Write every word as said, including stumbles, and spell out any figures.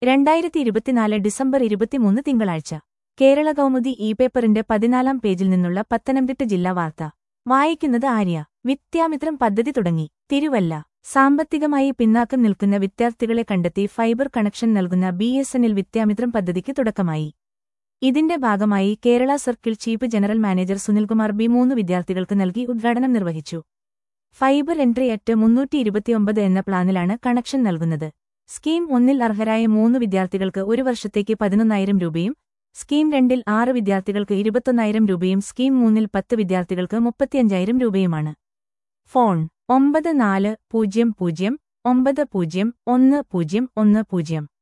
രണ്ടായിരത്തി ഇരുപത്തിനാല് ഡിസംബർ ഇരുപത്തിമൂന്ന് തിങ്കളാഴ്ച കേരള കൗമുദി ഇ പേപ്പറിന്റെ പതിനാലാം പേജിൽ നിന്നുള്ള പത്തനംതിട്ട ജില്ലാ വാർത്ത വായിക്കുന്നത് ആര്യ. വിദ്യാമിത്രം പദ്ധതി തുടങ്ങി. തിരുവല്ല. സാമ്പത്തികമായി പിന്നാക്കം നിൽക്കുന്ന വിദ്യാർത്ഥികളെ കണ്ടെത്തി ഫൈബർ കണക്ഷൻ നൽകുന്ന B S N L Vidyamithram പദ്ധതിക്ക് തുടക്കമായി. ഇതിന്റെ ഭാഗമായി Kerala circle chief general manager Sunilkumar B മൂന്ന് വിദ്യാർത്ഥികൾക്ക് നൽകി ഉദ്ഘാടനം നിർവഹിച്ചു. ഫൈബർ എൻട്രി അറ്റ് മുന്നൂറ്റി ഇരുപത്തിയൊമ്പത് എന്ന പ്ലാനിലാണ് കണക്ഷൻ നൽകുന്നത്. സ്കീം ഒന്നിൽ അർഹരായ മൂന്ന് വിദ്യാർത്ഥികൾക്ക് ഒരു വർഷത്തേക്ക് പതിനൊന്നായിരം രൂപയും സ്കീം രണ്ടിൽ ആറ് വിദ്യാർത്ഥികൾക്ക് ഇരുപത്തൊന്നായിരം രൂപയും സ്കീം മൂന്നിൽ പത്ത് വിദ്യാർത്ഥികൾക്ക് മുപ്പത്തിയഞ്ചായിരം രൂപയുമാണ്. ഫോൺ ഒമ്പത് നാല് പൂജ്യം പൂജ്യം ഒമ്പത് പൂജ്യം ഒന്ന് പൂജ്യം ഒന്ന് പൂജ്യം.